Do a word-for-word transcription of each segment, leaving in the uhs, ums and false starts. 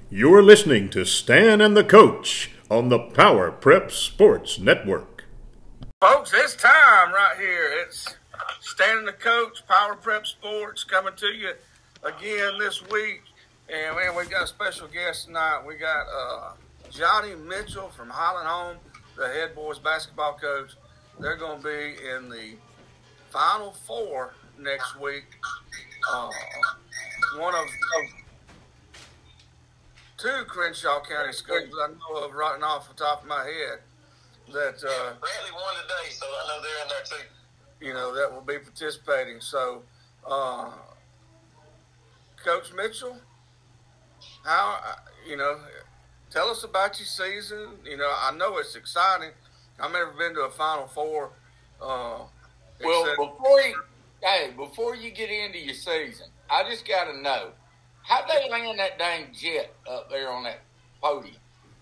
You're listening to Stan and the Coach on the Power Prep Sports Network. Folks, it's time right here. It's Stan and the Coach, Power Prep Sports, coming to you again this week. And man, we got a special guest tonight. We got uh, Johnny Mitchell from Highland Home, the head boys basketball coach. They're going to be in the Final Four next week. Uh, one of, of two Crenshaw County schools I know of right off the top of my head that uh, yeah, Bradley won today, so I know they're in there too. You know, that will be participating. So, uh, Coach Mitchell, how you know? Tell us about your season. You know, I know it's exciting. I've never been to a Final Four. Uh, well, except- before you, hey, before you get into your season, I just got to know, how'd they land that dang jet up there on that podium?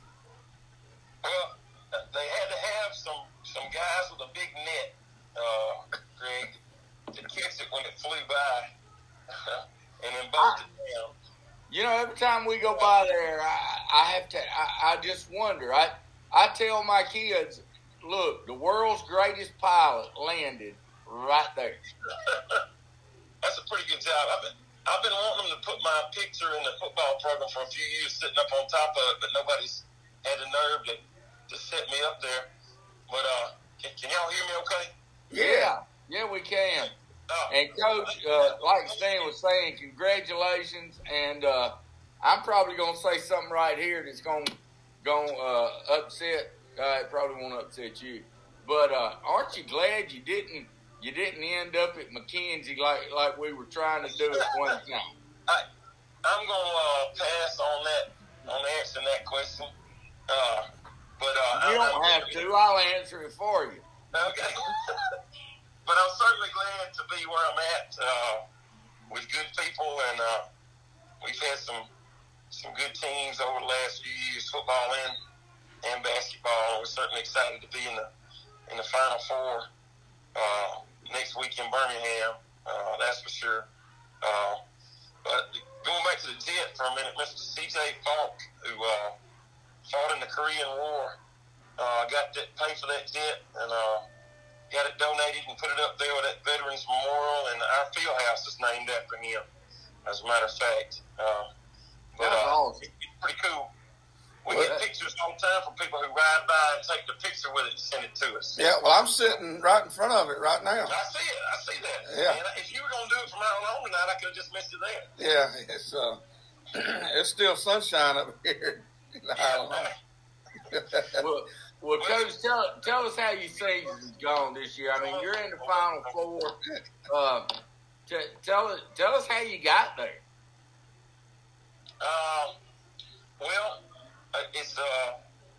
Well, they had to have some, some guys with a big net, uh, Greg, to catch it when it flew by, and then both it down. You know, every time we go by there, I, I have to. I, I just wonder. I I tell my kids, look, the world's greatest pilot landed right there. That's a pretty good job. I've been I've been wanting them to put my picture in the football program for a few years, sitting up on top of it, but nobody's had the nerve to, to set me up there. But uh, can, can y'all hear me okay? Yeah, yeah, we can. Oh. And Coach, uh, like Stan was saying, congratulations. And uh, I'm probably gonna say something right here that's gonna gonna uh, upset. Uh, it probably won't upset you, but uh, aren't you glad you didn't you didn't end up at McKenzie like like we were trying to do at one time? I I'm gonna uh, pass on that on answering that question. Uh, but uh, You I, don't I, have to. I'll answer it for you. Okay. But I'm certainly glad to be where I'm at uh, with good people, and uh, we've had some some good teams over the last few years, football and and basketball. We're certainly excited to be in the in the Final Four uh, next week in Birmingham. Uh, that's for sure. Uh, but going back to the jet for a minute, Mister C J Falk, who uh, fought in the Korean War, uh, got that pay for that jet and. Uh, Got it donated and put it up there with that Veterans Memorial, and our field house is named after him, as a matter of fact. Uh, but That's uh, awesome. it's pretty cool. We Well, get pictures all the time from people who ride by and take the picture with it and send it to us. yeah, well, I'm sitting right in front of it right now. I see it. I see that. Yeah. And if you were going to do it from out home tonight, I could have just missed you there. Yeah, it's uh, it's still sunshine up here. I don't know. Well, well, Coach, tell, tell us how your season's gone this year. I mean, you're in the Final Four. Uh, t- tell us, tell us how you got there. Um, well, uh, it's uh,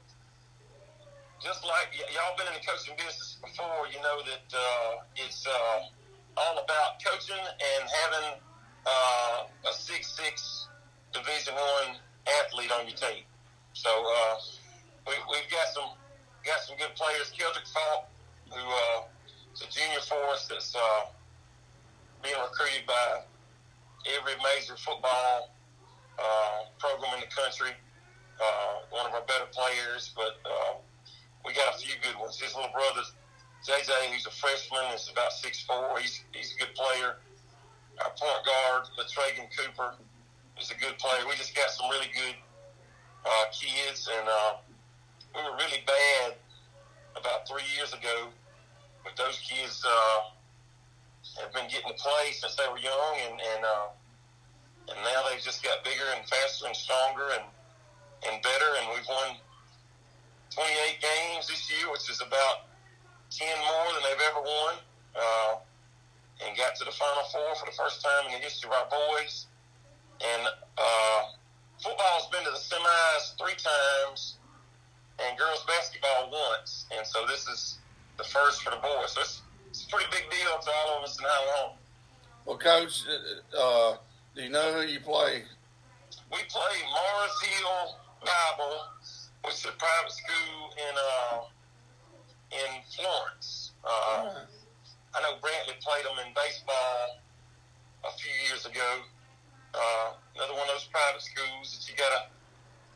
just like y- y'all been in the coaching business before. You know that uh, it's uh, all about coaching and having uh, a six six Division One athlete on your team. So uh, we, we've got some got some good players. Keldrick Falk, who uh, is a junior for us, that's uh, being recruited by every major football uh, program in the country. Uh, one of our better players, but uh, we got a few good ones. His little brother, J J, who's a freshman, is about six foot four. He's he's a good player. Our point guard, Latragan Cooper, is a good player. We just got some really good uh, kids, and uh, we were really bad about three years ago, but those kids uh, have been getting to play since they were young, and and, uh, and now they've just got bigger and faster and stronger and and better, and we've won twenty-eight games this year, which is about ten more than they've ever won, uh, and got to the Final Four for the first time in the history of our boys. And uh, football's been to the semis three times, and girls basketball once, and so this is the first for the boys. So it's, it's a pretty big deal to all of us in how long. Well, Coach, uh, do you know who you play? We play Mars Hill Bible, which is a private school in uh, in Florence. Uh, I know Brantley played them in baseball a few years ago. Uh, another one of those private schools that you gotta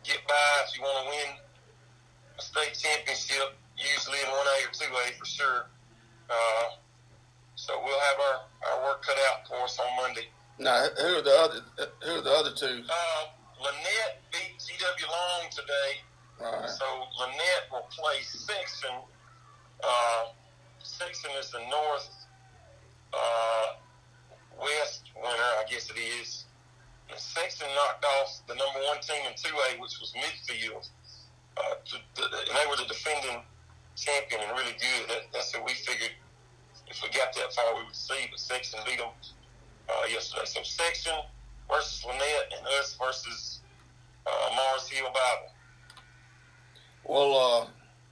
get by if you want to win a state championship, usually in one A or two A for sure. Uh, so we'll have our, our work cut out for us on Monday. Now, who are the other? Who are the other two? Uh, Lynette beat G W Long today. Right. So Lynette will play Sexton. Uh, Sexton is the north uh, west winner, I guess it is. And Sexton knocked off the number one team in two A, which was Midfield. Uh, to, to, and they were the defending champion and really good. That, that's what we figured if we got that far we would see. But Sexton beat them uh, yesterday. So Sexton versus Lynette and us versus uh, Mars Hill Bible. Well, uh,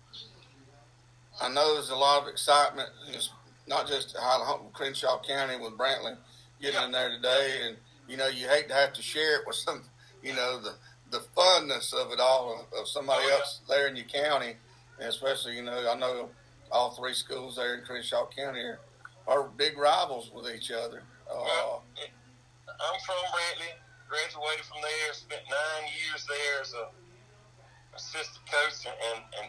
I know there's a lot of excitement. It's not just Highland Crenshaw County with Brantley getting Yeah. in there today, and you know you hate to have to share it with some, you know, the the funness of it all of, of somebody Oh, yeah. else there in your county, and especially you know I know all three schools there in Crenshaw County are, are big rivals with each other. Uh, Well, it, I'm from Brantley, graduated from there, spent nine years there as a assistant coach, and, and, and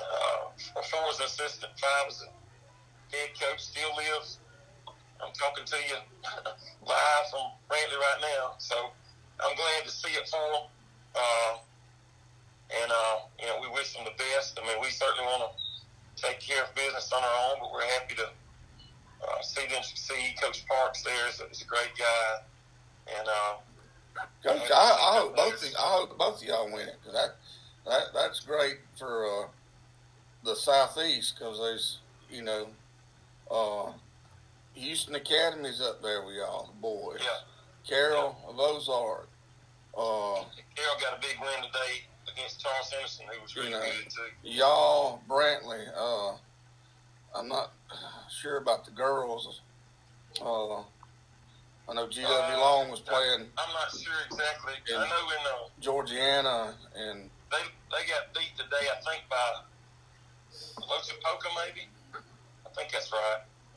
uh, four as an assistant, five as a head coach, still lives. I'm talking to you live from Brantley right now, so I'm glad to see it for them. Uh, and, uh, you know, we wish them the best. I mean, we certainly want to take care of business on our own, but we're happy to uh, see them succeed. Coach Parks there is a, is a great guy. And, uh, Coach, I, I hope both of, I hope both of y'all win it because that, that that's great for uh, the Southeast because there's you know uh, Houston Academy's up there with y'all, the boys. yeah. Carroll of Ozark. Uh, Carroll got a big win today against Charles Henderson, who was really You know. good too. y'all, Brantley. Uh, I'm not sure about the girls. Uh, I know G W Uh, Long was playing I'm not sure exactly. In- I know in uh, Georgiana and they they got beat today, I think by Lochapoka maybe. I think that's right.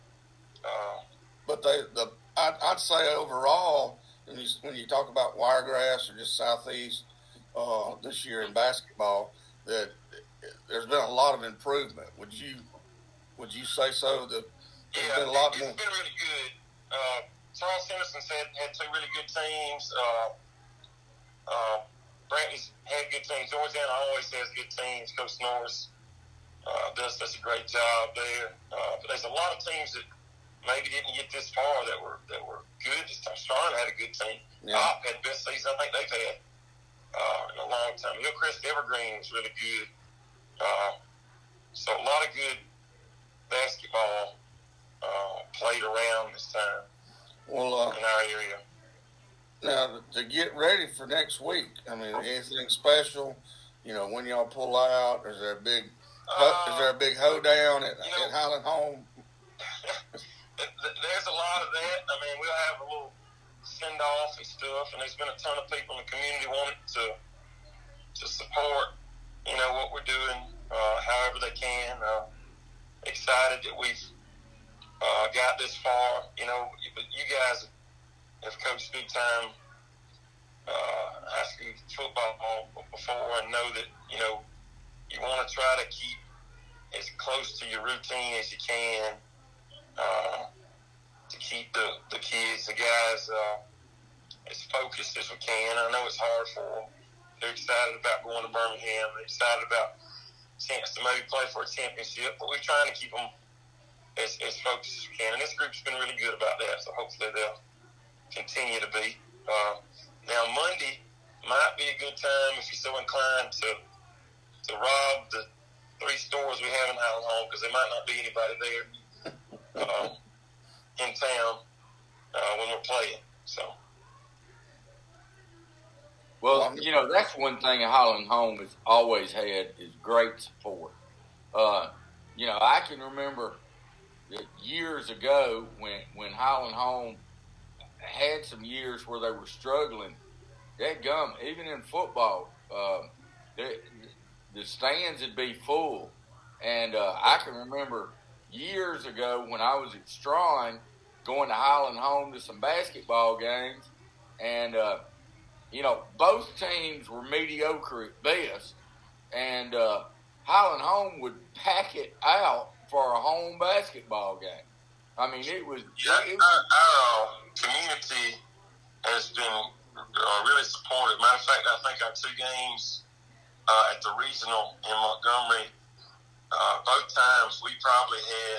Uh, But they, the I'd, I'd say overall, when you when you talk about Wiregrass or just Southeast uh, this year in basketball, that there's been a lot of improvement. Would you would you say so? That there's yeah, been a lot it, more. it's been really good. Uh, Charles Henderson's had, had two really good teams. Uh, uh, Brantley's had good teams. Georgiana always has good teams. Coach Norris uh, does such a great job there. Uh, but there's a lot of teams that maybe didn't get this far that were that were good this time. Strong had a good team. Yeah. Op had the best season I think they've had uh, in a long time. Hillcrest Evergreen was really good. Uh, so a lot of good basketball uh, played around this time Well, uh, in our area. now to get ready for next week, I mean, anything special? You know, when y'all pull out, is there a big ho- is there a big hoedown at, you know- at Highland Home? There's a lot of that. I mean, we'll have a little send off and stuff, and there's been a ton of people in the community wanting to to support, you know, what we're doing, uh, however they can. Uh, excited that we've uh, got this far. You know, but you guys have coached big time uh, high school football before and know that, you know, you want to try to keep as close to your routine as you can. Uh, to keep the, the kids, the guys, uh, as focused as we can. I know it's hard for them. They're excited about going to Birmingham. They're excited about a chance to maybe play for a championship, but we're trying to keep them as, as focused as we can. And this group's been really good about that, so hopefully they'll continue to be. Uh, now, Monday might be a good time if you're so inclined to to rob the three stores we have in Highland Home because there might not be anybody there. Uh, in town uh, when we're playing. So, Well, you know, that's one thing Highland Home has always had is great support. Uh, you know, I can remember that years ago when, when Highland Home had some years where they were struggling, that gum, even in football, uh, the, the stands would be full. And uh, I can remember years ago when I was at Strawn going to Highland Home to some basketball games, and uh, you know, both teams were mediocre at best, and uh, Highland Home would pack it out for a home basketball game. I mean, it was. Yeah, it was our, our uh, community has been uh, really supportive. Matter of fact, I think our two games uh, at the regional in Montgomery, uh, both times we probably had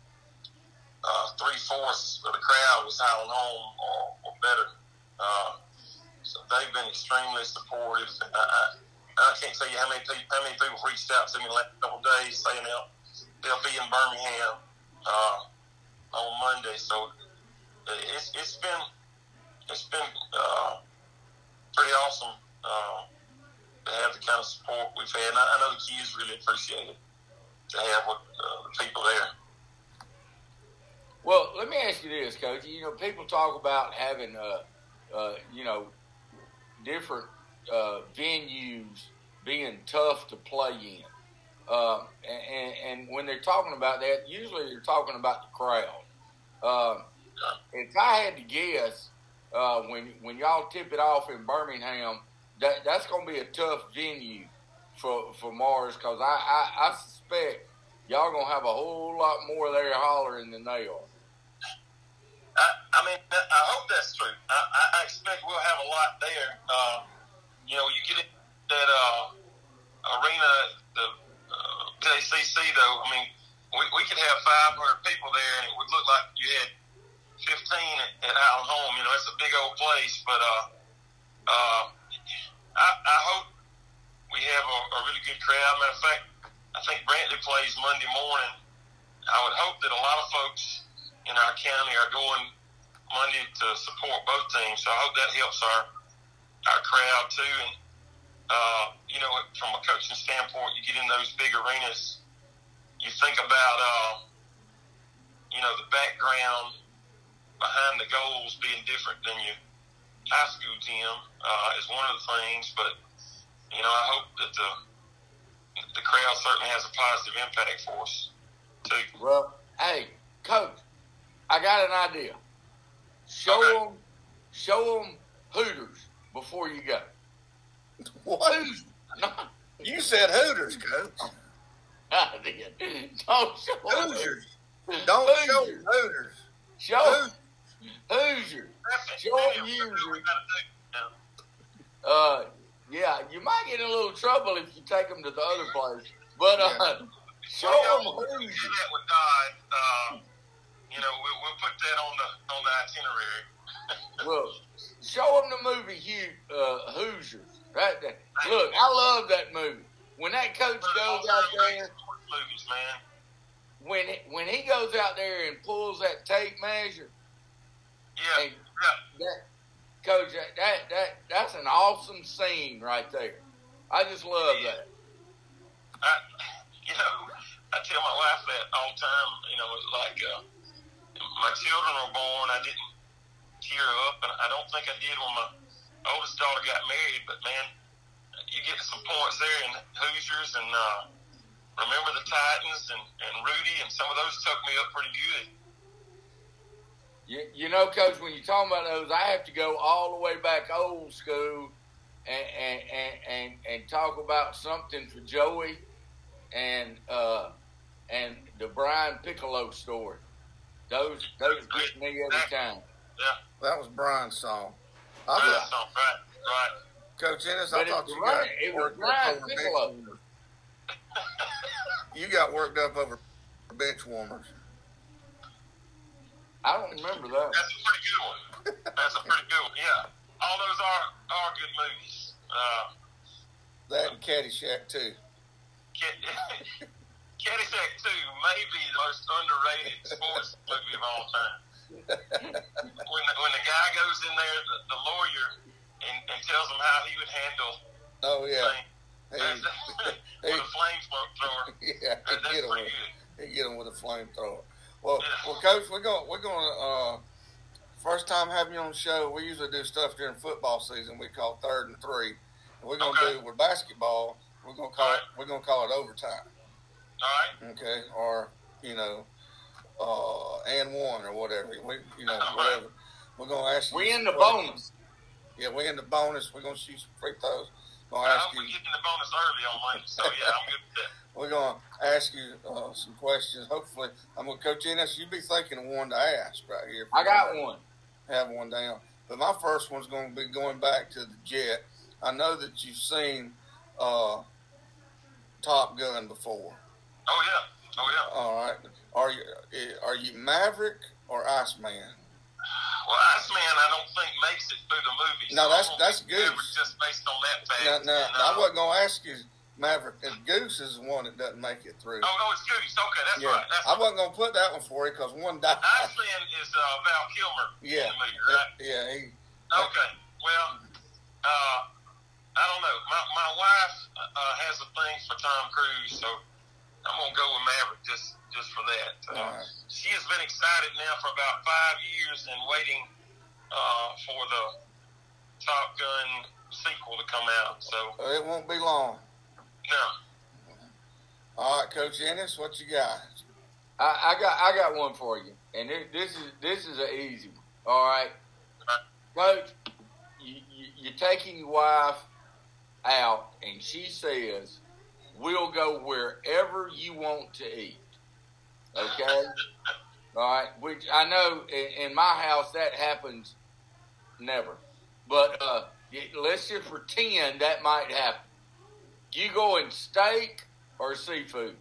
uh, three-fourths of the crowd was Highland Home or, or better. Uh, so they've been extremely supportive. And I, I, I can't tell you how many people, how many people reached out to me in the last couple of days saying they'll, they'll be in Birmingham uh, on Monday. So it's it's been it's been uh, pretty awesome uh, to have the kind of support we've had. And I, I know the kids really appreciate it to have what, uh, the people there. Well, let me ask you this, Coach. You know, people talk about having, uh, uh, you know, different uh, venues being tough to play in. Uh, and, and when they're talking about that, usually they're talking about the crowd. Uh, if I had to guess, uh, when when y'all tip it off in Birmingham, that that's going to be a tough venue for for Mars, because I, I, I suspect y'all going to have a whole lot more there hollering than they are. I, I mean, I hope that's true. I, I expect we'll have a lot there. Uh, you know, you get in that uh, arena, the uh, J C C, though. I mean, we, we could have five hundred people there, and it would look like you had fifteen at, at Highland Home. You know, it's a big old place, but uh, uh, I, I hope we have a, a really good crowd. Matter of fact, I think Brantley plays Monday morning. I would hope that a lot of folks in our county are going Monday to support both teams. So I hope that helps our our crowd too. And uh, you know, from a coaching standpoint, you get in those big arenas, you think about uh, you know, the background behind the goals being different than your high school gym uh, is one of the things. But you know, I hope that the the crowd certainly has a positive impact for us too. Well, hey, Coach, I got an idea. Show Okay. them, show them Hooters before you go. What? Hooters. No, You said Hooters, Coach. I did. Don't show 'em Hooters. Don't show Hooters. Hooters. Show Hooters. Hoosier. That's Show that's them what we Hoosier. gotta do. Uh, yeah, you might get in a little trouble if you take them to the other place. But uh, Yeah. show Well, them yeah, we'll do Hoosier. that with Dodd. Uh, you know, we'll, we'll put that on the on the itinerary. Well, show them the movie Hugh, uh, Hoosiers. Right there. Look, I love that movie. When that coach goes out there, movies, man. when it, when he goes out there and pulls that tape measure, Yeah, and yeah. that coach, that, that that that's an awesome scene right there. I just love that. I, you know, I tell my wife that all the time. You know, it's like uh, my children were born, I didn't tear up, and I don't think I did when my oldest daughter got married. But man, you get some points there in Hoosiers, and uh, remember the Titans and, and Rudy, and some of those took me up pretty good. You, you know, Coach, when you're talking about those, I have to go all the way back old school and and, and, and, and talk about something for Joey and uh, and the Brian Piccolo story. Those those get me every time. Yeah, That was Brian's song. I right, thought, so, right, right. Coach Ennis, But I it thought was you Brian- got it was worked Brian up over bench Piccolo. warmers. You got worked up over bench warmers. I don't remember that. That's a pretty good one. That's a pretty good one. Yeah, all those are are good movies. Uh, That and Caddyshack too. Cat- Caddyshack two may be the most underrated sports movie of all time. When the, when the guy goes in there, the, the lawyer, and, and tells him how he would handle Oh yeah. things. Hey, That's- hey, with a flamethrower. yeah, That, he that's get him pretty with, good. he get him with a flamethrower. Well, Yeah. well, Coach, we're going, we're going to, uh, first time having you on the show, we usually do stuff during football season we call third and three. And we're going to Okay. do with basketball, we're going to call it, we're going to call it overtime. All right. Okay. Or, you know, uh, and one or whatever. We, you know, All right. whatever. We're going to ask you. We in the questions. bonus. Yeah, we in the bonus. We're gonna shoot some free throws. Gonna I ask hope you. we get in the bonus early on Monday. So yeah, I'm good with that. We're gonna ask you uh, some questions. Hopefully, I'm gonna Coach Ennis. You be thinking of one to ask right here. I got one. Have one down. But my first one's gonna be going back to the Jet. I know that you've seen uh, Top Gun before. Oh yeah, oh yeah. All right. Are you are you Maverick or Iceman? Well, Iceman, I don't think makes it through the movie. No, so that's I don't that's think Maverick Goose. Just based on that fact. Now, now, and, uh, I wasn't gonna ask you Maverick. And Goose is the one that doesn't make it through. Oh, no, it's Goose. Okay, that's yeah, right. That's I wasn't gonna put that one for you because one died. Iceman is uh, Val Kilmer Yeah, in the movie, right? yeah. He, Okay. Well, uh, I don't know. My my wife uh, has a thing for Tom Cruise, so I'm gonna go with Maverick just just for that. Uh, All right. She has been excited now for about five years and waiting uh, for the Top Gun sequel to come out. So it won't be long. no. All right, Coach Ennis, what you got? I, I got I got one for you, and this, this is this is an easy one. All right, Coach, you, you, you're taking your wife out, and she says, "We'll go wherever you want to eat." Okay, all right. Which I know in, in my house that happens never, but uh, let's just pretend that might happen. You going steak or seafood?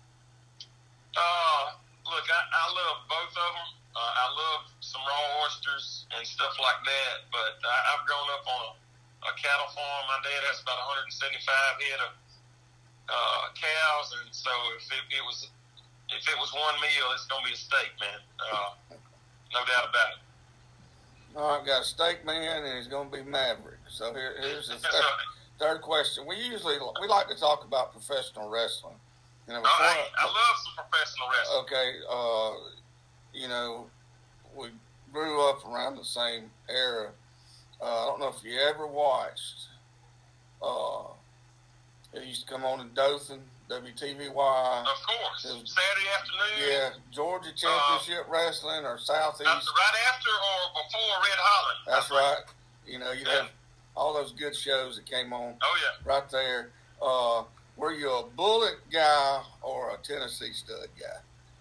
Uh, look, I, I love both of them. Uh, I love some raw oysters and stuff like that. But I, I've grown up on a, a cattle farm. My dad has about one hundred seventy-five head of uh, cows, and so if it, it was if it was one meal, it's gonna be a steak, man. Uh, no doubt about it. All right, got a steak man, and he's gonna be Maverick. So here, here's the That's third, right. third question. We usually we like to talk about professional wrestling. You know, Oh, before, hey, I love some professional wrestling. okay, uh, you know, we grew up around the same era. Uh, I don't know if you ever watched. Uh, it used to come on in Dothan, W T V Y. Of course, It was- Saturday afternoon. Yeah, Georgia Championship Wrestling or Southeast. Uh, right after or before Red Holland. That's right. You know, you Yeah. have all those good shows that came on Oh yeah. right there. Uh, were you a Bullet guy or a Tennessee Stud guy?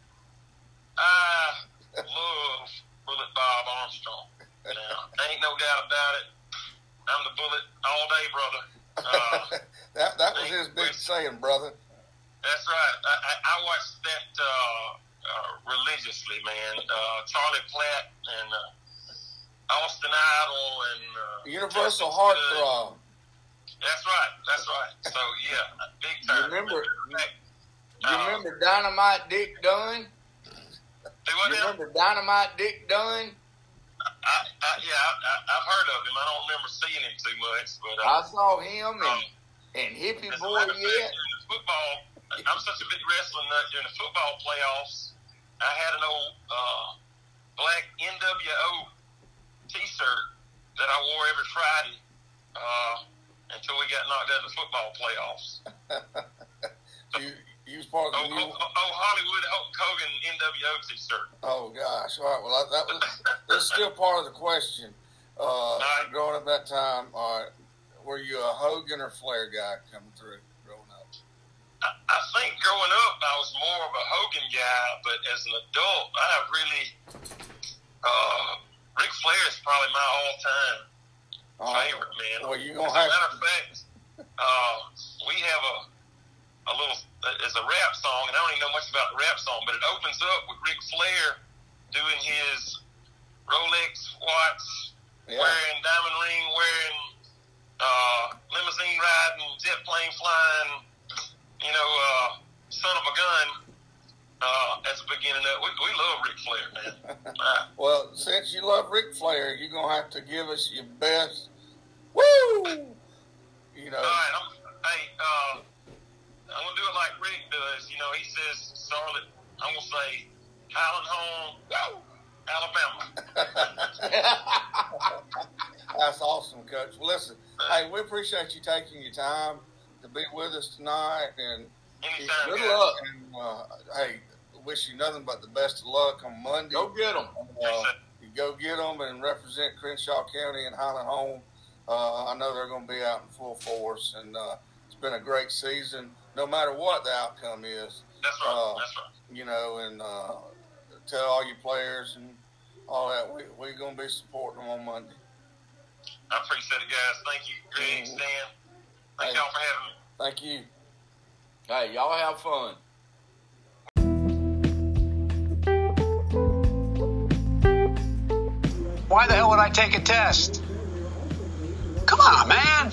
I love Bullet Bob Armstrong. Now, ain't no doubt about it. I'm the Bullet all day, brother. Uh, that that was his big saying, brother. that's right. I, I, I watched that uh, uh, religiously, man. Uh, Charlie Platt and uh, Austin Idol and uh, Universal Justin Heartthrob. Stood. That's right. That's right. So yeah, big time. You remember- Uh, You remember Dynamite Dick Dunn? do what You now? remember Dynamite Dick Dunn? I, I, yeah, I, I, I've heard of him. I don't remember seeing him too much, but uh, I saw him um, and, and Hippie as a Boy matter of fact, yet. during the football, I'm such a big wrestling nut. During the football playoffs, I had an old uh, black N W O T-shirt that I wore every Friday uh, until we got knocked out of the football playoffs. You you was part of Oh, the oh, new. oh Hollywood Hulk Hogan N W O T-shirt. Oh gosh! All right. Well, that, that was that's still part of the question. Uh, right. Growing up that time, all right, were you a Hogan or Flair guy coming through growing up? I, I think growing up, I was more of a Hogan guy, but as an adult, I have really uh, Ric Flair is probably my all-time All right. favorite, man. Well, you As gonna a have matter of fact, uh, we have a a little it's a rap song, and I don't even know much about the rap song, but it opens up with Ric Flair doing his Rolex watch, yeah. wearing diamond ring, wearing uh, limousine riding, jet plane flying, you know, uh, son of a gun. Uh, at the beginning of we, we love Ric Flair, man. Uh, Well, since you love Ric Flair, you're gonna have to give us your best. Woo! You know. all right, I'm, hey, uh, I'm gonna do it like Rick does. You know, he says Charlotte. I'm gonna say Highland Home, woo, Alabama. That's awesome, Coach. Well, listen, hey, we appreciate you taking your time to be with us tonight, and Anytime, Good guys. luck. And, uh, hey, wish you nothing but the best of luck on Monday. Go get them. Uh, you go get them and represent Crenshaw County and Highland Home Uh, I know they're going to be out in full force, and uh, it's been a great season, no matter what the outcome is. That's right. Uh, That's right. You know, and uh, tell all your players and all that, we, we're going to be supporting them on Monday. I appreciate it, guys. Thank you, Greg, Stan. Thank Hey. y'all for having me. Thank you. Hey, y'all have fun. Why the hell would I take a test? Come on, man.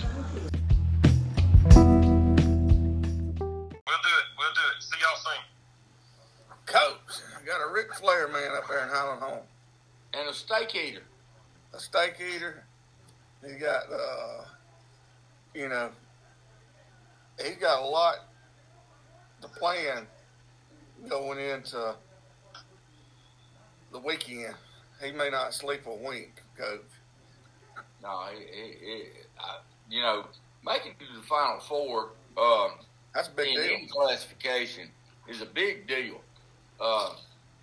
We'll do it. We'll do it. See y'all soon. Coach, I got a Ric Flair man up there in Highland Home. And a steak eater. A steak eater. He got, uh, you know, he's got a lot to plan going into the weekend. He may not sleep a wink, Coach. No, he, he, he, I, you know, making it to the Final Four um, That's a big in deal. any classification is a big deal. Uh,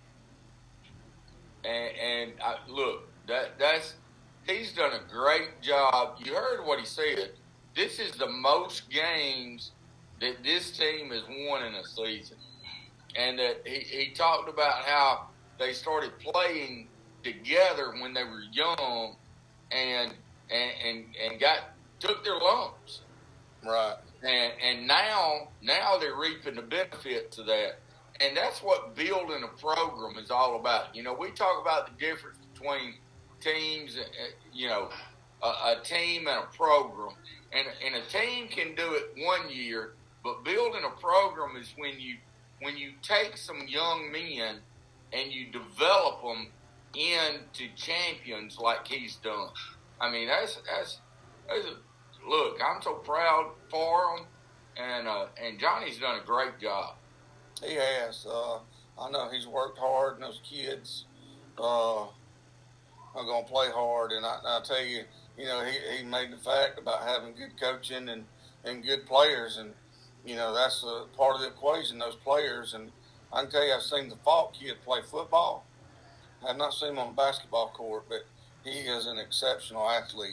and and I, look, that that's he's done a great job. You heard what he said. This is the most games that this team has won in a season. And that he, he talked about how they started playing together when they were young and and and, and got took their lumps. Right. And and now now they're reaping the benefits of that. And that's what building a program is all about. You know, we talk about the difference between teams, uh, you know, a, a team and a program. And, and a team can do it one year, but building a program is when you when you take some young men and you develop them into champions like he's done. I mean, that's that's, that's a, look. I'm so proud for him, and uh, and Johnny's done a great job. He has. Uh, I know he's worked hard, and those kids uh, are going to play hard. And I, I tell you, you know, he, he made the fact about having good coaching and, and good players. And, you know, that's a part of the equation, those players. And I can tell you, I've seen the Falk kid play football. I have not seen him on the basketball court, but he is an exceptional athlete.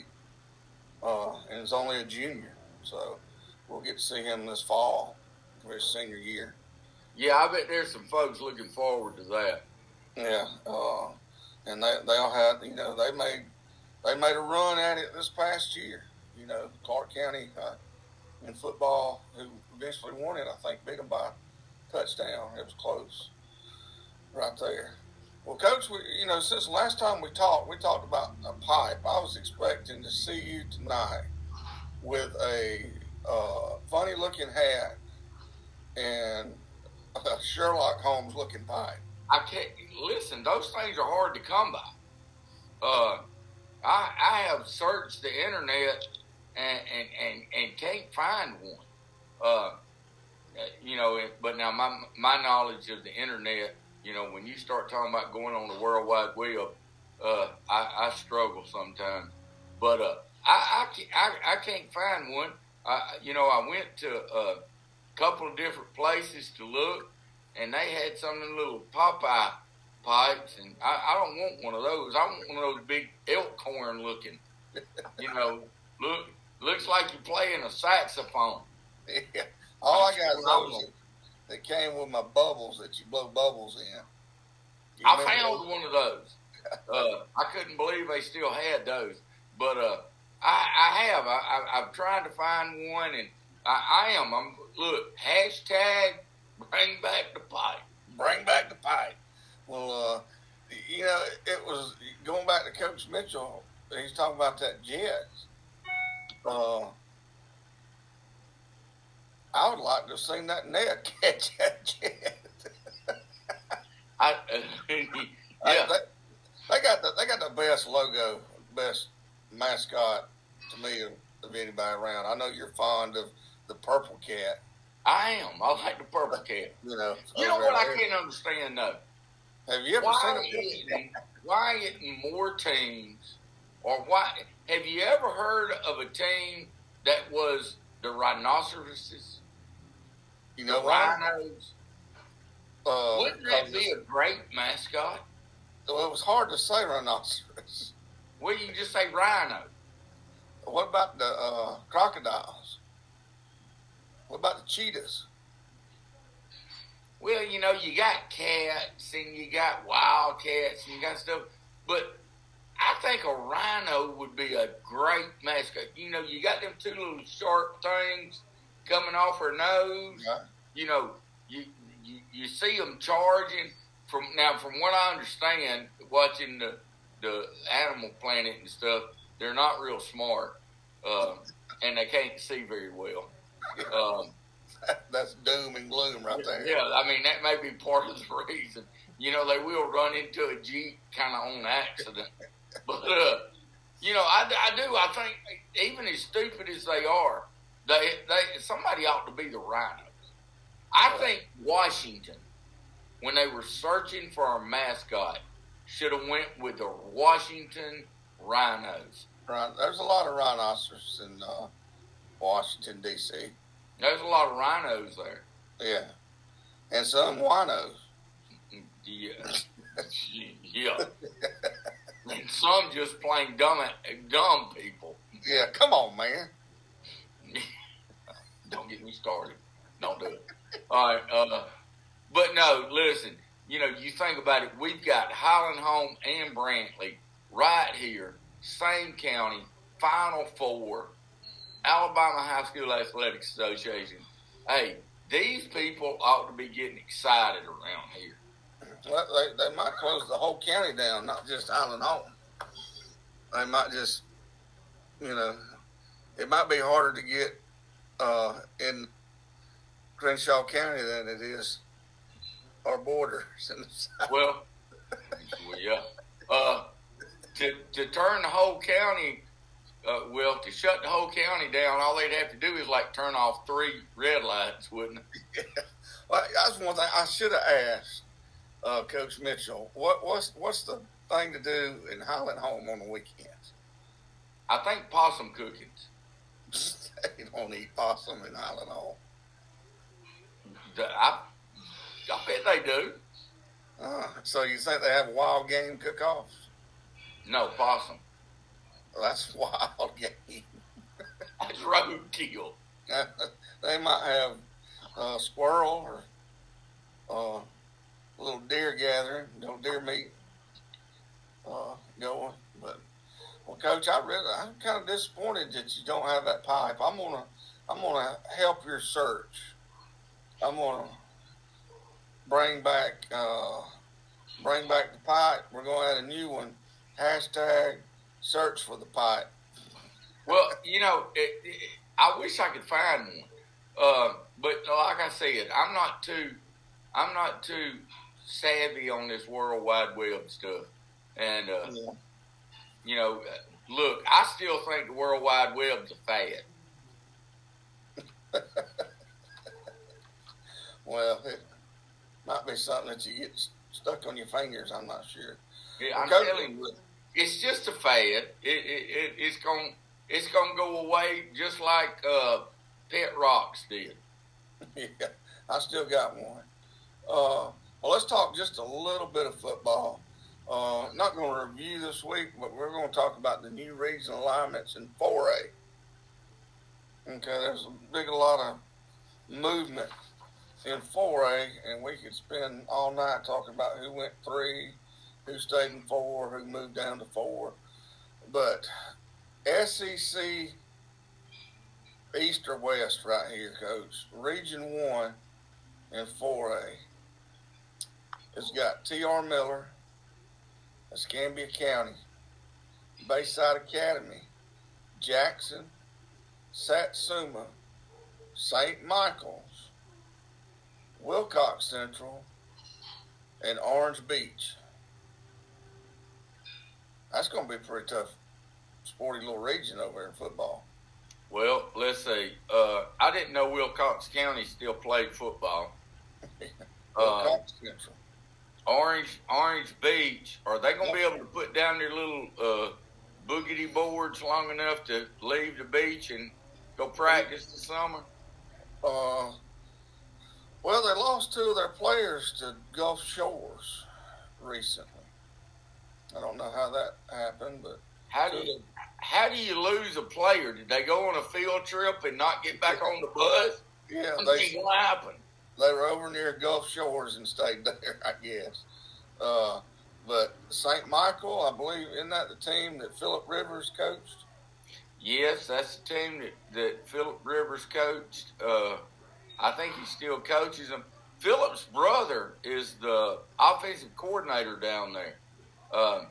Uh, and he's only a junior. So we'll get to see him this fall for his senior year. Yeah, I bet there's some folks looking forward to that. Yeah, uh, and they they all had, you know, they made they made a run at it this past year. You know, Clark County uh, in football, who eventually won it, I think, beat them by a touchdown. It was close, right there. Well, Coach, we, you know, since the last time we talked, we talked about a pipe. I was expecting to see you tonight with a uh, funny-looking hat and a Sherlock Holmes-looking pipe. I can't listen. Those things are hard to come by. Uh, I I have searched the internet and and, and, and can't find one. Uh, you know, but now my my knowledge of the internet, you know, when you start talking about going on the World Wide Web, uh, I, I struggle sometimes. But uh, I, I can't I, I can't find one. I you know I went to a couple of different places to look. And they had some of them little Popeye pipes, and I, I don't want one of those. I want one of those big elk horn looking. You know, look looks like you're playing a saxophone. Yeah. All I got is those that, that came with my bubbles that you blow bubbles in. You I remember found those? one of those. Uh, I couldn't believe they still had those, but uh, I, I have. I, I, I've tried to find one, and I, I am. I'm look hashtag. Bring back the pipe. Bring back the pipe. Well, uh, you know, it was going back to Coach Mitchell. He's talking about that jet. Uh, I would like to have seen that net catch that jet. I, uh, yeah. I, they, they got the they got the best logo, best mascot to me of, of anybody around. I know you're fond of the purple cat. I am. I like the purple cat. You know, You know over what I there. can't understand though? Have you ever Why seen a isn't, why isn't more teams, or why have you ever heard of a team that was the rhinoceroses, You the know why? rhinos? Uh, Wouldn't that because be a great mascot? well, it was hard to say rhinoceros. Well, you just say rhino. what about the uh, crocodiles? What about the cheetahs? Well, you know, you got cats and you got wildcats and you got stuff, but I think a rhino would be a great mascot. You know, you got them two little sharp things coming off her nose. Yeah. You know, you, you you see them charging. From now, from what I understand, watching the the Animal Planet and stuff, they're not real smart, uh, and they can't see very well. Um, That's doom and gloom right there. Yeah, I mean, that may be part of the reason. You know, they will run into a Jeep kind of on accident. But, uh, you know, I, I do. I think even as stupid as they are, they, they somebody ought to be the rhinos. I think Washington, when they were searching for a mascot, should have went with the Washington Rhinos. Right. There's a lot of rhinoceros in uh, Washington, D C There's a lot of rhinos there. Yeah. And some winos. Yeah. Yeah. And some just plain dumb, dumb people. Yeah, come on, man. Don't get me started. Don't do it. All right. Uh, but no, listen, you know, you think about it, we've got Highland Home and Brantley right here, same county, Final Four, Alabama High School Athletics Association. Hey, these people ought to be getting excited around here. Well, they, they might close the whole county down, not just Highland Home. They might just, you know, it might be harder to get uh, in Crenshaw County than it is our borders in the south. Well, well yeah. Uh, to, to turn the whole county, uh, well, to shut the whole county down, all they'd have to do is like turn off three red lights, wouldn't it? Yeah. Well, that's one thing I should have asked uh, Coach Mitchell. What what's what's the thing to do in Highland Home on the weekends? I think possum cookings. They don't eat possum in Highland Home. I, I bet they do. Uh, so you think they have wild game cook-offs? No, possum. Well, that's wild game. That's roadkill. They might have uh, squirrel or uh, a little deer gathering, no deer meat uh, going. But well, Coach, I really, I'm kind of disappointed that you don't have that pipe. I'm gonna, I'm gonna help your search. I'm gonna bring back, uh, bring back the pipe. We're gonna add a new one. Hashtag search for the pipe. Well, you know, it, it, I wish I could find one, uh, but like I said, I'm not too, I'm not too savvy on this World Wide Web stuff. And uh, yeah. you know, look, I still think the World Wide Web's a fad. Well, it might be something that you get stuck on your fingers. I'm not sure. Yeah, I'm telling you, it's just a fad. It, it, it it's going it's going to go away just like uh, Pet Rocks did. Yeah, I still got one. Uh, well, let's talk just a little bit of football. Uh, not going to review this week, but we're going to talk about the new regional alignments in four A. Okay, there's a big a lot of movement in four A, and we could spend all night talking about who went three, who stayed in four, who moved down to four. But S E C East or West right here, Coach. Region one in four A. It's got T R Miller, Escambia County, Bayside Academy, Jackson, Satsuma, Saint Michael's, Wilcox Central, and Orange Beach. That's going to be a pretty tough, sporty little region over here in football. Well, let's see. Uh, I didn't know Wilcox County still played football. Wilcox uh, Central. Orange Orange Beach, are they going to be able to put down their little uh, boogity boards long enough to leave the beach and go practice this summer? Uh, well, they lost two of their players to Gulf Shores recently. I don't know how that happened, but how do you how do you lose a player? Did they go on a field trip and not get back on the bus? Yeah, I they mean, what happened? they were over near Gulf Shores and stayed there, I guess. Uh, but Saint Michael, I believe, isn't that the team that Philip Rivers coached? Yes, that's the team that, that Philip Rivers coached. Uh, I think he still coaches them. Philip's brother is the offensive coordinator down there. Um,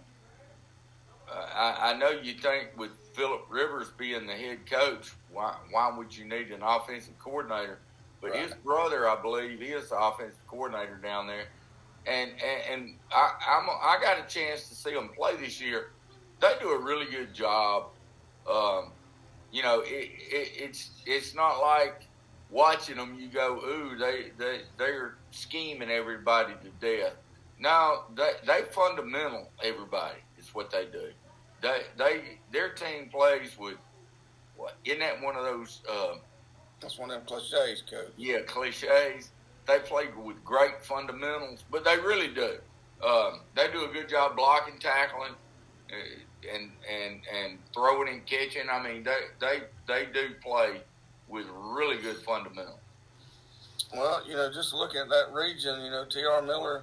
I, I know you think with Philip Rivers being the head coach, why why would you need an offensive coordinator? But right. His brother, I believe, he is the offensive coordinator down there. And and, and I I'm, I got a chance to see them play this year. They do a really good job. Um, you know, it, it, it's it's not like watching them, you go, ooh, they, they, they're scheming everybody to death. No, they, they fundamental everybody is what they do. They, they, their team plays with, what, isn't that one of those? Uh, That's one of them cliches, Coach. Yeah, cliches. They play with great fundamentals, but they really do. Um, they do a good job blocking, tackling, uh, and and and throwing and catching. I mean, they they they do play with really good fundamentals. Well, you know, just looking at that region, you know, T R. Miller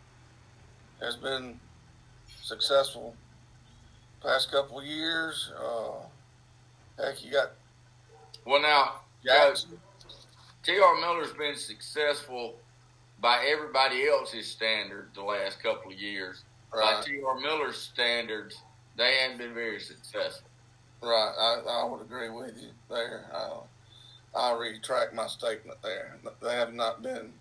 has been successful past couple of years. Uh, heck, you got well now. Jackson. T R. Miller's been successful by everybody else's standard the last couple of years. Right. By T R. Miller's standards, they haven't been very successful. Right, I, I would agree with you there. Uh, I retract my statement there. They have not been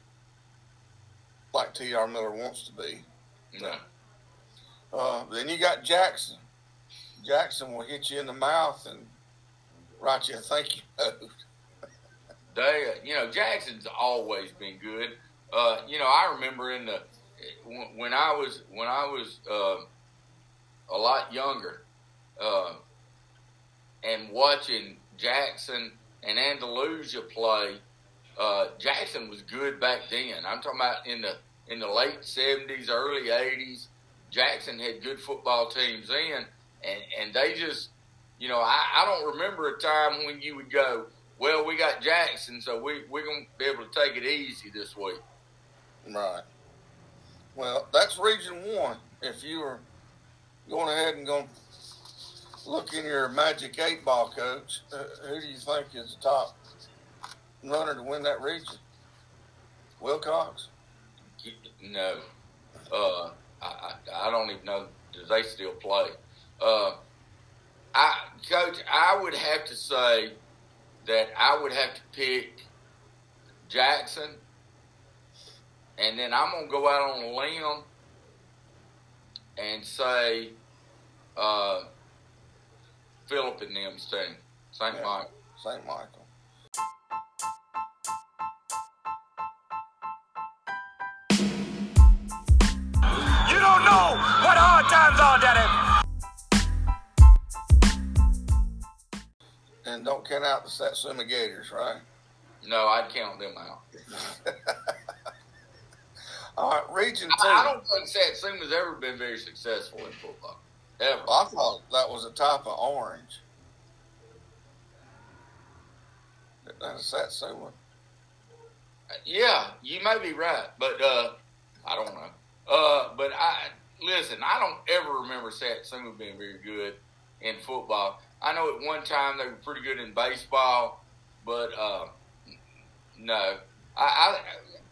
like T R. Miller wants to be. No. Uh, then you got Jackson. Jackson will hit you in the mouth and write you a thank you note. They, uh, you know, Jackson's always been good. Uh, you know, I remember in the when I was when I was uh, a lot younger, uh, and watching Jackson and Andalusia play. Uh, Jackson was good back then. I'm talking about in the in the late seventies, early eighties. Jackson had good football teams then, and and they just, you know, I, I don't remember a time when you would go, well, we got Jackson, so we, we're going to be able to take it easy this week. Right. Well, that's Region one. If you were going ahead and going to look in your Magic eight Ball, Coach, uh, who do you think is the top runner to win that region? Wilcox? No. Uh, I, I, I don't even know. Do they still play? Uh, I, Coach, I would have to say that I would have to pick Jackson, and then I'm going to go out on a limb and say uh, Philip and them's team, Saint Yeah, Michael. Saint Michael. You don't know what hard times are, Daddy. And don't count out the Satsuma Gators, right? No, I'd count them out. All right, Region two. I, I don't think Satsuma's ever been very successful in football, ever. I thought that was a type of orange. That's Satsuma. Yeah, you may be right, but uh, I don't know. Uh, but I listen. I don't ever remember Satsuma being very good in football. I know at one time they were pretty good in baseball, but uh, no, I, I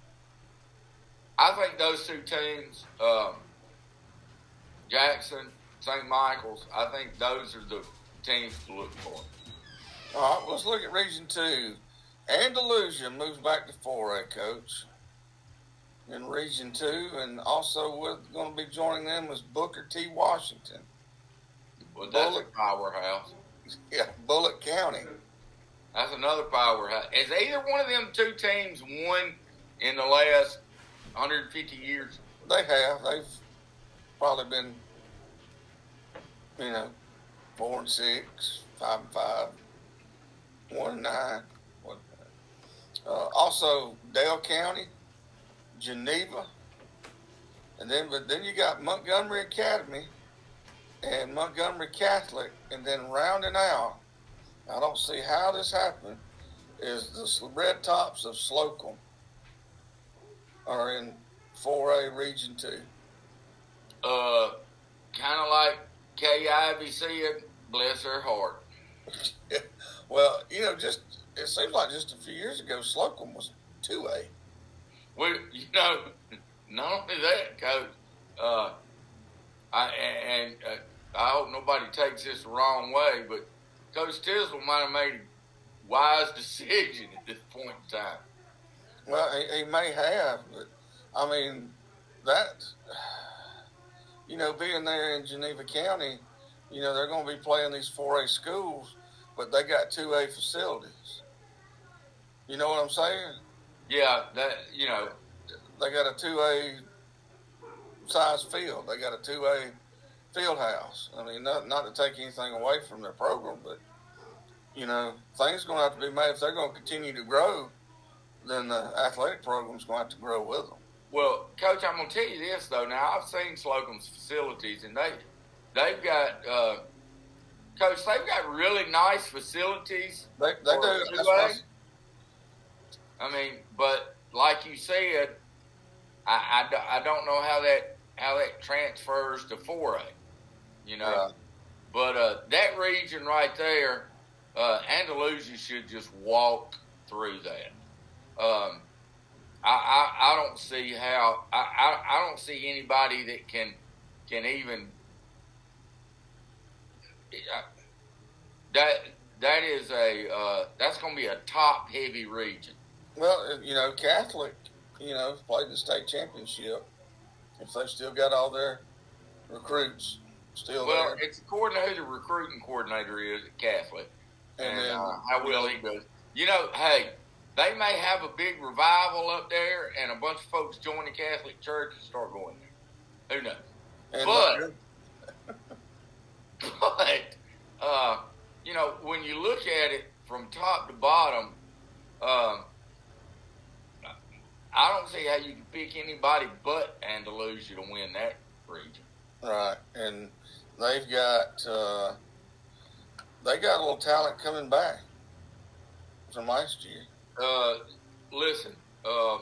I think those two teams, um, Jackson, Saint Michael's, I think those are the teams to look for. All right, let's look at Region two. Andalusia moves back to four A, Coach, in Region two, and also we're going to be joining them is Booker T. Washington. Well, that's Bullock. a powerhouse. Yeah, Bullock County. That's another powerhouse. Has either one of them two teams won in the last one hundred fifty years? They have. They've probably been, you know, four and six, five and five, one and nine. Uh, also, Dale County, Geneva, and then but then you got Montgomery Academy, and Montgomery Catholic, and then rounding out, I don't see how this happened, is the Red Tops of Slocum are in four A Region two. Uh, kind of like Kay Ivy said, bless her heart. Well, you know, just it seems like just a few years ago, Slocum was two A. Well, you know, not only that, Coach, uh, I, and uh, I hope nobody takes this the wrong way, but Coach Tisdale might have made a wise decision at this point in time. Well, he, he may have, but, I mean, that, you know, being there in Geneva County, you know, they're going to be playing these four A schools, but they got two A facilities. You know what I'm saying? Yeah, that, you know. They got a two A size field. They got a two A field house. I mean, not, not to take anything away from their program, but, you know, things are going to have to be made. If they're going to continue to grow, then the athletic program's going to have to grow with them. Well, Coach, I'm going to tell you this, though. Now, I've seen Slocum's facilities, and they, they've got, uh, Coach, they've got really nice facilities. They, they do. That's why. I mean, but like you said, I, I, I don't know how that how that transfers to four A, you know. Right. But uh, that region right there, uh, Andalusia should just walk through that. Um, I, I I don't see how I, I, I don't see anybody that can can even that that is a uh, that's going to be a top heavy region. Well, you know, Catholic, you know, played the state championship. If they've still got all their recruits still well, there. it's according to who the recruiting coordinator is at Catholic and, and then, uh, how well he does. You know, hey, they may have a big revival up there and a bunch of folks join the Catholic Church and start going there. Who knows? and But, but uh, you know, when you look at it from top to bottom, um, I don't see how you can pick anybody but Andalusia to win that region. Right, and they've got uh, they got a little talent coming back from last year. Uh, listen, uh,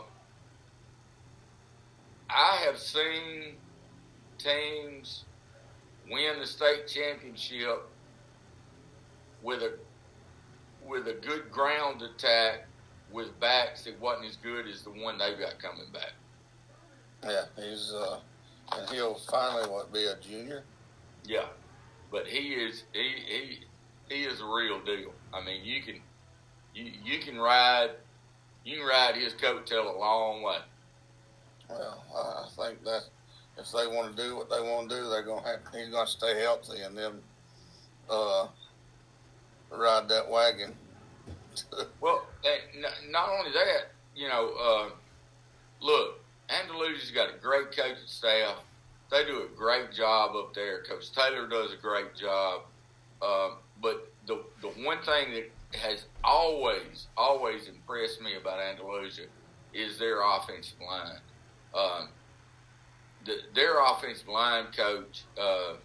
I have seen teams win the state championship with a with a good ground attack with backs that wasn't as good as the one they've got coming back. Yeah, he's uh, and he'll finally what be a junior. Yeah, but he is he he he is a real deal. I mean, you can you you can ride you can ride his coattail a long way. Well, I think that if they want to do what they want to do, they're gonna have he's gonna stay healthy and then uh, ride that wagon. Well, not only that, you know, uh, look, Andalusia's got a great coaching staff. They do a great job up there. Coach Taylor does a great job. Uh, but the the one thing that has always, always impressed me about Andalusia is their offensive line. Um, the, their offensive line coach, uh,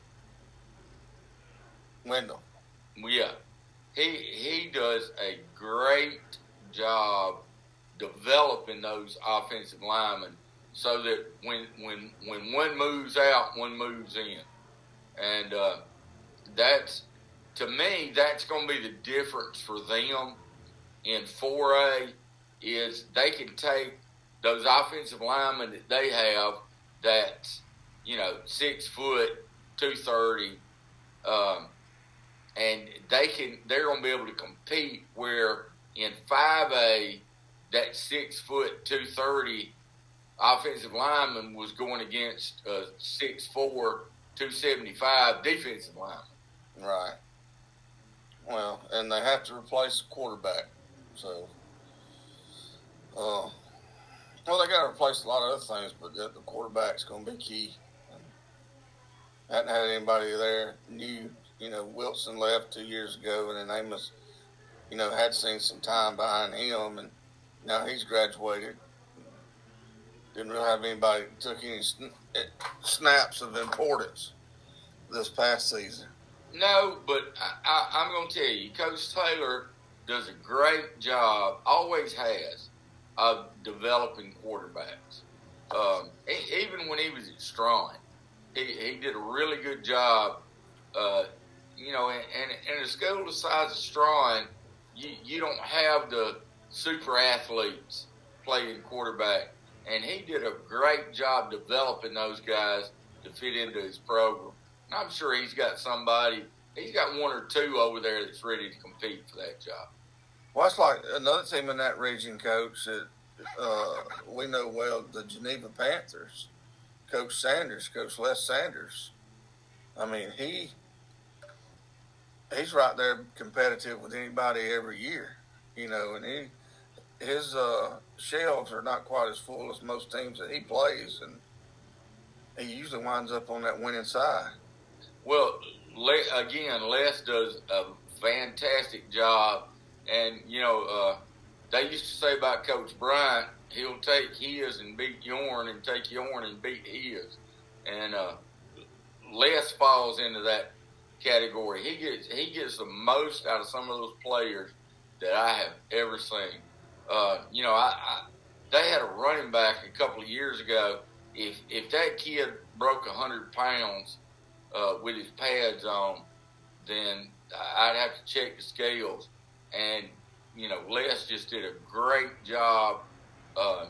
Wendell. Yeah. He he does a great job developing those offensive linemen so that when when when one moves out, one moves in, and uh, that's to me that's going to be the difference for them in four A is they can take those offensive linemen that they have that's you know six foot two thirty. Um, And they can, they're going to be able to compete where in five A, that six foot two thirty offensive lineman was going against a six four two seventy five defensive lineman. Right. Well, and they have to replace the quarterback. So, uh, well, they got to replace a lot of other things, but the, the quarterback's going to be key. Hadn't had anybody there new. You know, Wilson left two years ago, and then Amos, you know, had seen some time behind him, and now he's graduated. Didn't really have anybody that took any sn- snaps of importance. this past season. No, but I, I, I'm going to tell you, Coach Taylor does a great job, always has, of developing quarterbacks. Um, he, even when he was at Straughn, he, he did a really good job. Uh, you know, and in a school the size of Straughn, you, you don't have the super athletes playing quarterback. And he did a great job developing those guys to fit into his program. And I'm sure he's got somebody, he's got one or two over there that's ready to compete for that job. Well, it's like another team in that region, Coach, that uh, we know well, the Geneva Panthers. Coach Sanders, Coach Les Sanders. I mean, he he's right there competitive with anybody every year, you know, and he his uh, shelves are not quite as full as most teams that he plays, and he usually winds up on that winning side. Well, Le- again, Les does a fantastic job, and, you know, uh, they used to say about Coach Bryant, he'll take his and beat yourn and take yourn and beat his. And uh, Les falls into that category. He gets he gets the most out of some of those players that I have ever seen. Uh, you know, I, I they had a running back a couple of years ago. If if that kid broke one hundred pounds uh, with his pads on, then I'd have to check the scales. And, you know, Les just did a great job uh,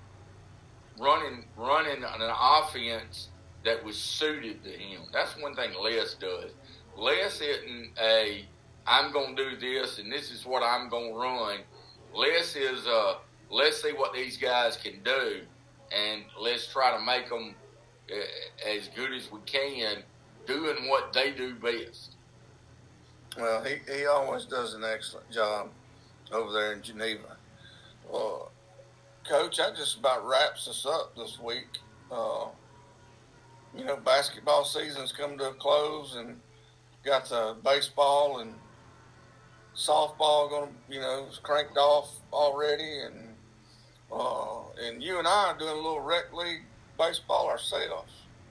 running running an offense that was suited to him. That's one thing Les does. Les isn't a, I'm going to do this and this is what I'm going to run. Les is, uh, let's see what these guys can do, and let's try to make them uh, as good as we can doing what they do best. Well, he, he always does an excellent job over there in Geneva. Well, Coach, that just about wraps us up this week. Uh, you know, basketball season's come to a close, and got the baseball and softball going to, you know, cranked off already. And uh, and you and I are doing a little rec league baseball ourselves.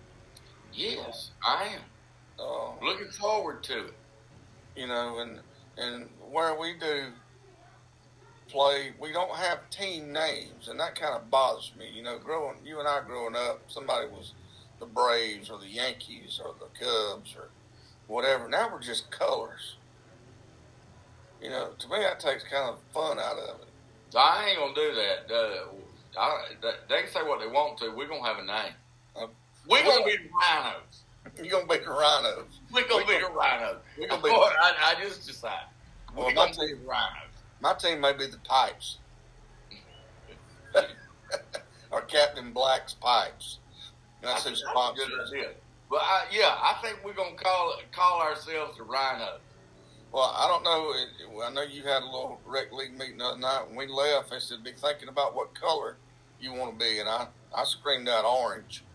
Yes, I am. Uh, Looking forward to it. You know, and and where we do play, we don't have team names, and that kind of bothers me. You know, growing you and I growing up, somebody was the Braves or the Yankees or the Cubs or whatever. Now we're just colors. You know, to me that takes kind of fun out of it. I ain't gonna do that. Uh, I, they can say what they want to. We're gonna have a name. Uh, we're well, gonna be the Rhinos. You're gonna be the Rhinos. We're gonna we be gonna, the Rhinos. We're gonna be. The, I, I just decided. Well, we're my gonna team, be the Rhinos. My team may be the Pipes, or Captain Black's Pipes. That's who sponsors it. But I, yeah, I think we're gonna call call ourselves the Rhinos. Well, I don't know. I know you had a little rec league meeting the other night. When we left, they said, be thinking about what color you want to be. And I, I screamed out orange.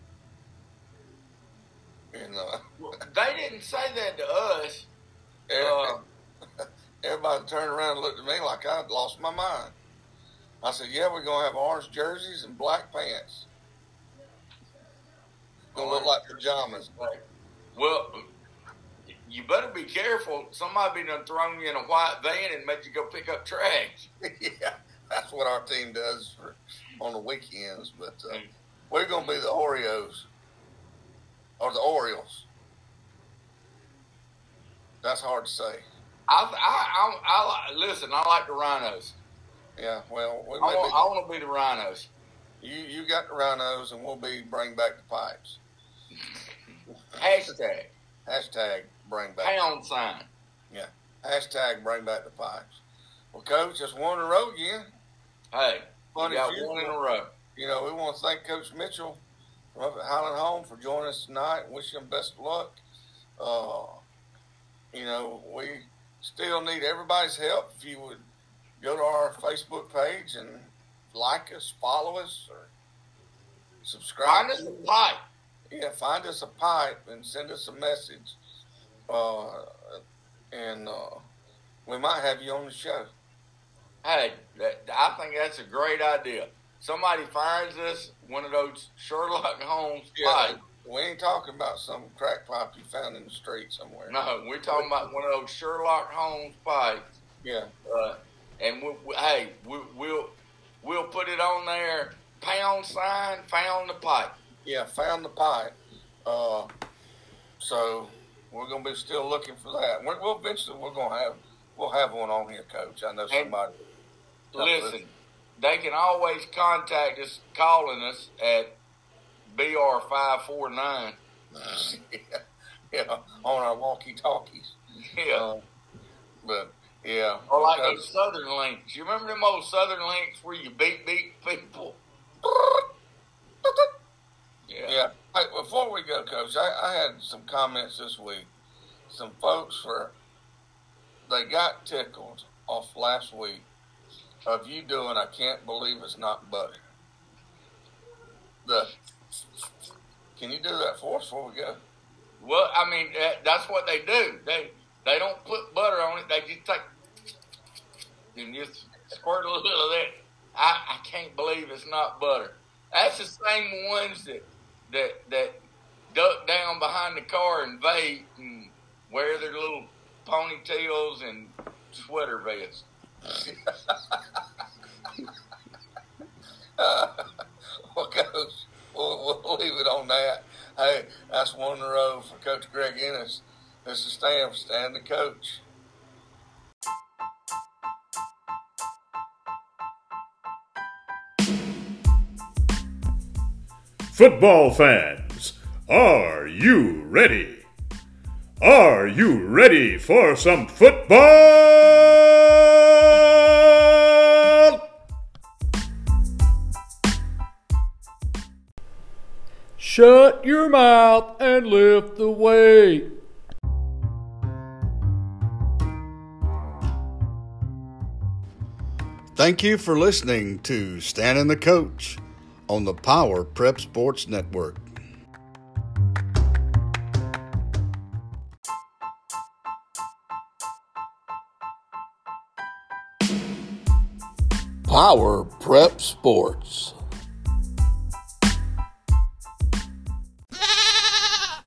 And uh, well, they didn't say that to us. Everybody, uh, everybody turned around and looked at me like I'd lost my mind. I said, yeah, we're going to have orange jerseys and black pants. Going to look like pajamas. Well, you better be careful. Somebody be done thrown you in a white van and made you go pick up trash. Yeah, that's what our team does for, on the weekends. But uh, mm. we're going to be the Oreos or the Orioles. That's hard to say. I, I, I, I listen. I like the Rhinos. Yeah, well, we I want, I want to be the Rhinos. You, you got the Rhinos, and we'll be bring back the Pipes. Hashtag. Hashtag bring back. Pound sign. Yeah. Hashtag bring back the Pipes. Well, Coach, just one in a row again. Hey, Funny you got you. one in a row. You know, we want to thank Coach Mitchell from up at Highland Home for joining us tonight. Wish him best of luck. Uh, you know, we still need everybody's help. If you would go to our Facebook page and like us, follow us, or subscribe. Find us a pipe. Yeah, find us a pipe and send us a message. Uh, and uh, we might have you on the show. Hey, that, I think that's a great idea. Somebody finds us one of those Sherlock Holmes yeah, pipes. We ain't talking about some crack pipe you found in the street somewhere. No, we're talking about one of those Sherlock Holmes pipes. Yeah. Uh, and we, we, hey, we, we'll we'll put it on there. Pound sign, found the pipe. Yeah, found the pipe. Uh, so we're gonna be still looking for that. We're, we'll eventually we're gonna have we'll have one on here, Coach. I know somebody. And listen, they can always contact us, calling us at B R five four nine. yeah, yeah, on our walkie-talkies. Yeah. Uh, but, yeah. Or like okay. those Southern Links. You remember them old Southern Links where you beat, beat people? Yeah. Yeah. Hey, before we go, Coach, I, I had some comments this week. Some folks were, they got tickled off last week of you doing, I can't believe it's not butter. The, can you do that for us before we go? Well, I mean, that, that's what they do. They they don't put butter on it. They just take and just squirt a little of that. I, I can't believe it's not butter. That's the same ones that that that duck down behind the car and vape and wear their little ponytails and sweater vests. uh, well, Coach, we'll, we'll leave it on that. Hey, that's one in a row for Coach Greg Ennis. This is Stan, Stan the Coach. Football fans, are you ready? Are you ready for some football? Shut your mouth and lift the weight. Thank you for listening to Stan and the Coach on the Power Prep Sports Network. Power Prep Sports.